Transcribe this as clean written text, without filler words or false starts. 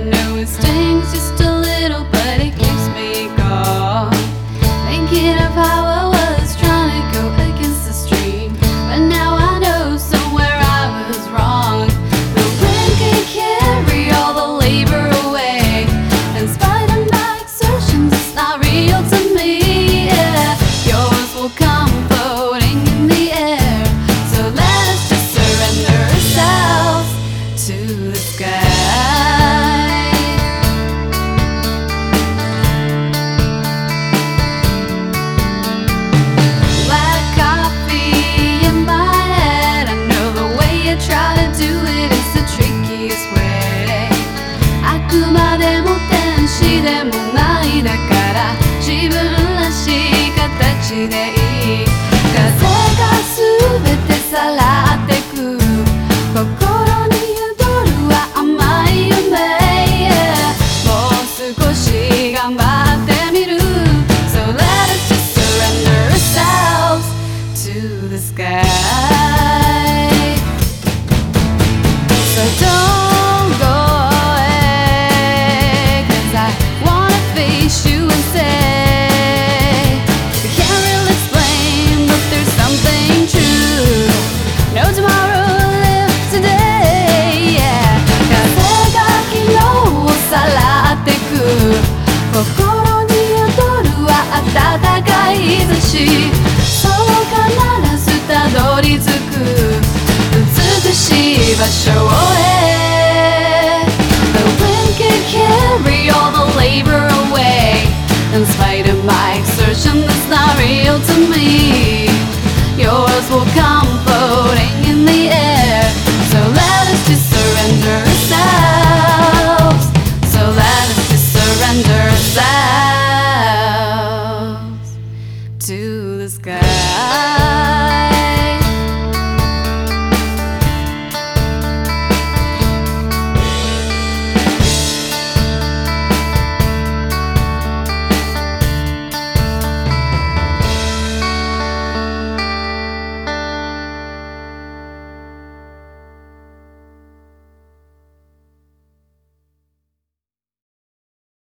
know it stings just a little, but it keeps me going. Thinking of how I was trying to go against the stream, but now I know somewhere I was wrong. The wind can carry all the labor away. In spite of my exertions, it's not real to me. Yeah, yours will come floating in the air. So let us just surrender ourselves to the sky. Black coffee in my head, I know the way you try to do it is the trickiest way. あくまでも天使でもないだから、自分らしい形でいい。風が全てさらってく、心に宿るは甘い夢。もう少し頑張ってみる。So let us just surrender ourselves to the sky. So don't go away, 'cause I wanna face you and say we can't really explain, but there's something true. No tomorrow will live today, yeah. 風が昨日をさらってく、心に宿るは暖かい日差し。そう必ずたどり着く美しい場所へ。